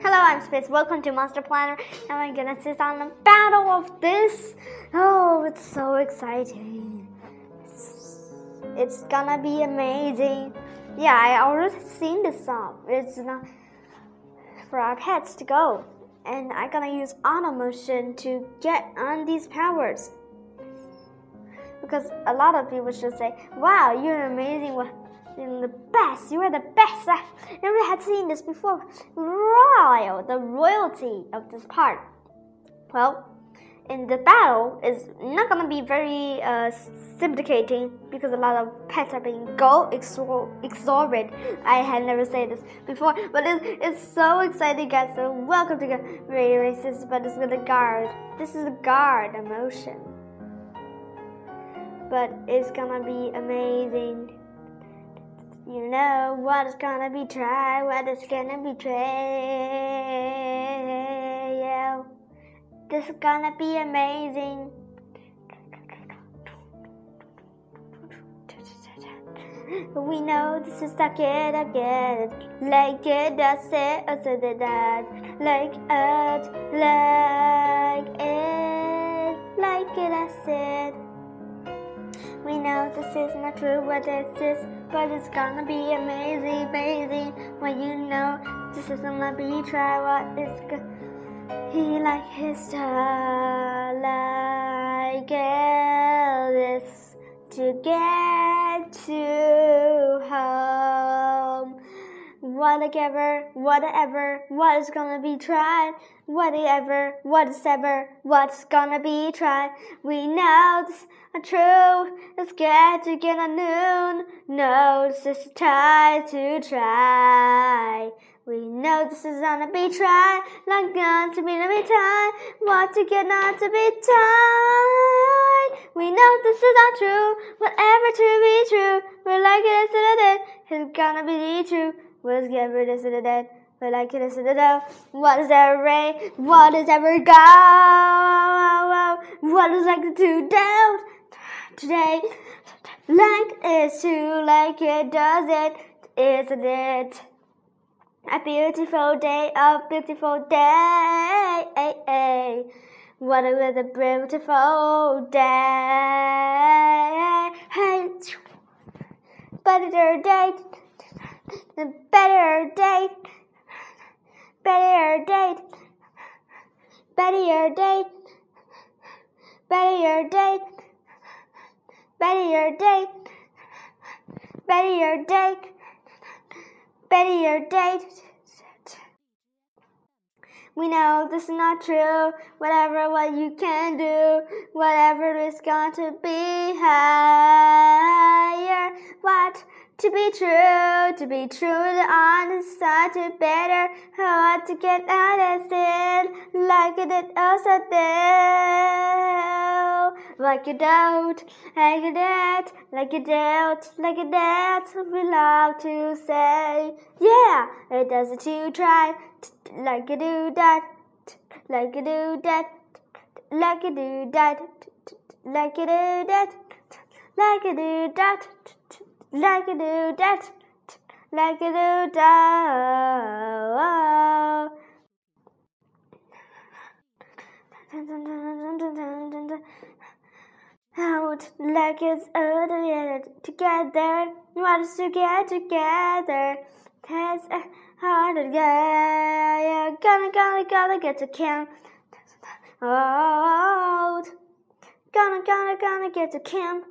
Hello, I'm Space. Welcome to Monster Planner, and we're gonna sit on the battle of this. Oh, it's so exciting! It's gonna be amazing. Yeah, I already seen this song. It's not for our pets to go, and I'm gonna use auto motion to get on these powers. Because a lot of people should say, "Wow, you're amazing! You're the best! You are the best!" I never had seen this before. The royalty of this part. Well, in the battle is not gonna be very stimulating because a lot of pets are being exorbitant. I had never said this before, but it's so exciting, guys. So welcome to Ray Races, but it's with the guard. This is the guard emotion, but it's gonna be amazing. You know what is gonna be tried, what is gonna be tried. This is gonna be amazing. We know this is like it, like it, that's it, also that, like it, that's it. We know this is not true, but it's gonna be amazing, amazing. When you know this is gonna be try what is he like his style, like this to get to home. Whatever, what is gonna be tried? Whatever, what's gonna be tried? We know this is true. Let's get together noon. No, this is time to try. We know this is gonna be tried. Like going to be time. What to get not to be tied. We know this is not true. Whatever to be true. We're like it is it. It's gonna be true. Let's get rid of it then. But like it is the what is ever rain? What is ever go? What is like to doubt today? Like it's true, like it does it, isn't it? A beautiful day, a beautiful day. What a beautiful day. Hey, better day. The better date, better date, better date, better date, better date, better date, better date. We know this is not true. Whatever what you can do, whatever is going to be higher. What? To be true, the honest side, to better, how to get out of it, like it also do, like you don't, like you that, like you don't, like you that, we love to say, yeah, it doesn't you try, like you do that, like you do that, like you do that, like you do that, like you do that. Like you do that, like you do that. Out like it's all together. What is to get together? That's hard to get. Gonna get to camp. Oh, gonna get to camp.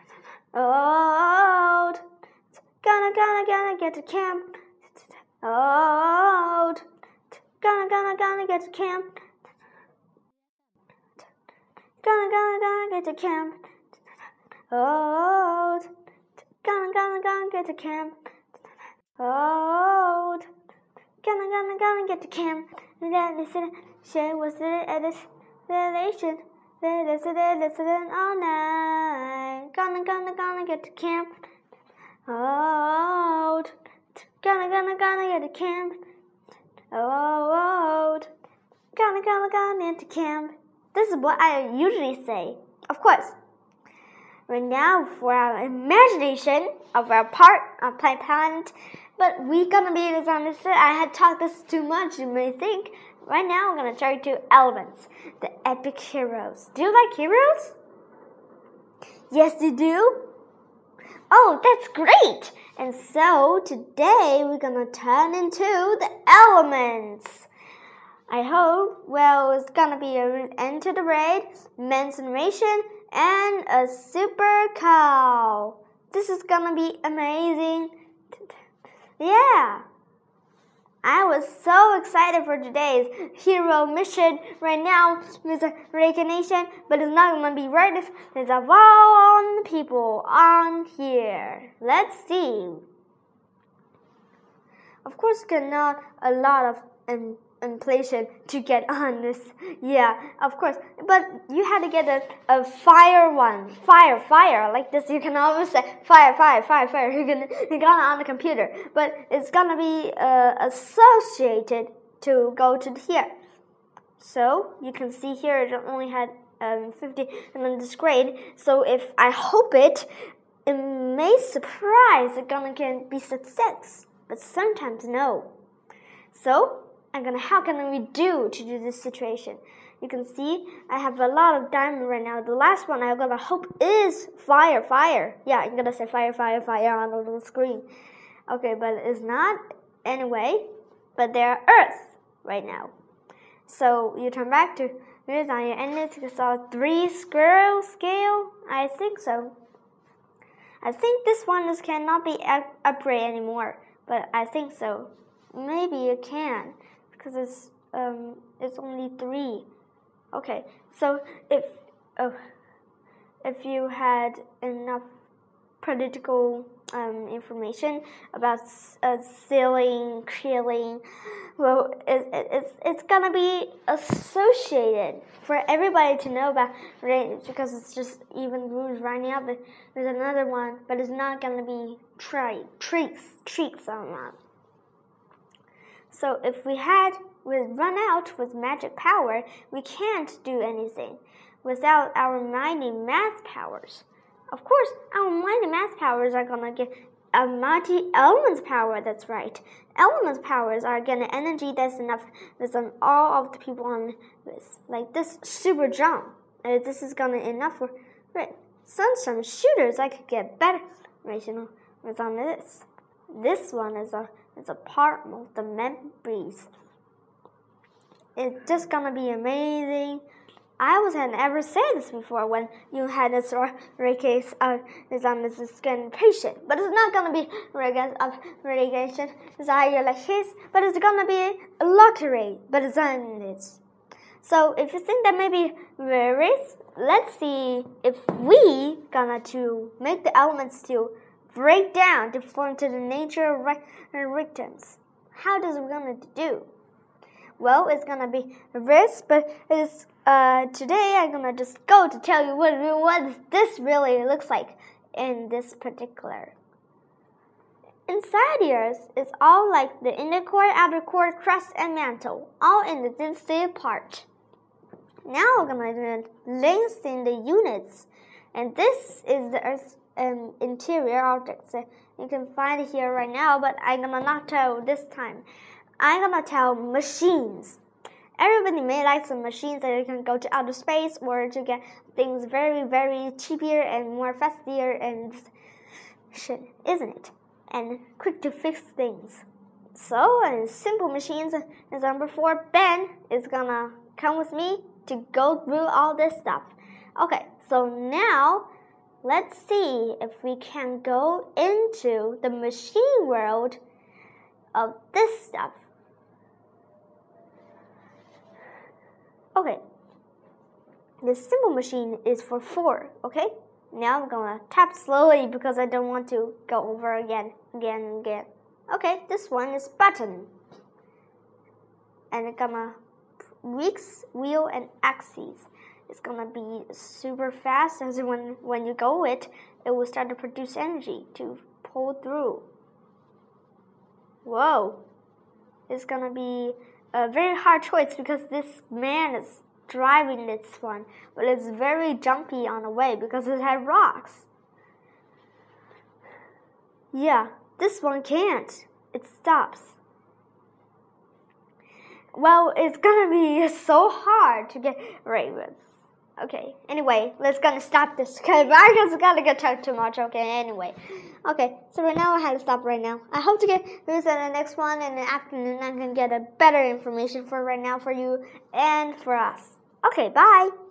Oh, gonna get to camp. Oh, gonna get to camp. Gonna get to camp. Oh, gonna get to camp. Oh, gonna get to camp. Listen, share what's the relation. Listen all night. Gonna get to camp. Oh, gonna get to camp. Oh, gonna get to camp. This is what I usually say. Of course. Right now, for our imagination of our part of Planet But we're gonna be this on this. I had talked this too much, you may think. Right now, I'm gonna tell you two elements, the epic heroes. Do you like heroes? Yes, you do? Oh, that's great! And so, today, we're gonna turn into the elements. I hope, it's gonna be an end to the raid, men's generation, and a super cow. This is gonna be amazing. Yeah. I was so excited for today's hero mission right now with the reincarnation, but it's not gonna be right if there's a all people on here. Let's see. Of course, not a lot of inflation to get on this. Yeah, of course. But you had to get a fire one. Fire. Like this, you can always say fire. You got it on the computer. But it's gonna be associated to go to here. So you can see here it only had 50 in this grade. So if I hope it may surprise it's gonna can be success. But sometimes no. So how can we do to do this situation? You can see I have a lot of diamond right now. The last one I'm gonna hope is fire. Yeah, I'm gonna say fire on the little screen. Okay, but it's not anyway. But they're earth right now. So you turn back to this on your end. It's a 3 square scale. I think so. I think this one cannot be upgraded anymore. But I think so. Maybe it can. Because it's only 3. Okay, so if you had enough political information about stealing, killing, it's gonna be associated for everybody to know about because it's just even rules right now. But there's another one, but it's not gonna be tricks on that. So if we run out with magic power, we can't do anything without our mighty math powers. Of course, our mighty math powers are gonna get a mighty elements power. That's right. Elements powers are getting energy that's enough with all of the people on this, like this super jump. And this is gonna enough for some shooters. I could get better rational with on this. This one is a part of the memories. It's just gonna be amazing. I hadn't ever said this before when you had this case of this skin patient. But it's not gonna be radiation. It's higher like his, but it's gonna be a lottery. But it's on it. So if you think that maybe varies, let's see if we gonna to make the elements to break down to form to the nature of rectangles. How does it gonna do? Well, it's gonna be this, but it's today I'm gonna just go to tell you what this really looks like in this particular. Inside yours is all like the inner core, outer core, crust, and mantle, all in the density part. Now we're gonna do lengths in the units, and this is the Earth's interior objects. You can find it here right now, but I'm gonna not tell this time. I'm gonna tell machines. Everybody may like some machines that you can go to outer space or to get things very, very cheaper and more faster and shit, isn't it? And quick to fix things. So, simple machines, as number 4, Ben is gonna come with me to go through all this stuff. Okay, so now let's see if we can go into the machine world of this stuff. Okay, the simple machine is for 4, okay? Now I'm gonna tap slowly because I don't want to go over again. Okay, this one is button. And it's gonna weeks, wheel, and axes. It's gonna be super fast, as when you go it will start to produce energy to pull through. Whoa, it's gonna be a very hard choice because this man is driving this one, but it's very jumpy on the way because it had rocks. Yeah, this one can't. it stops. Well, it's gonna be so hard to get ravens. Okay, anyway, let's gonna stop this because Marcus gonna get talk too much. Okay, anyway. Okay, so right now I have to stop right now. I hope to get this in the next one in the afternoon. I can get a better information for right now for you and for us. Okay, bye.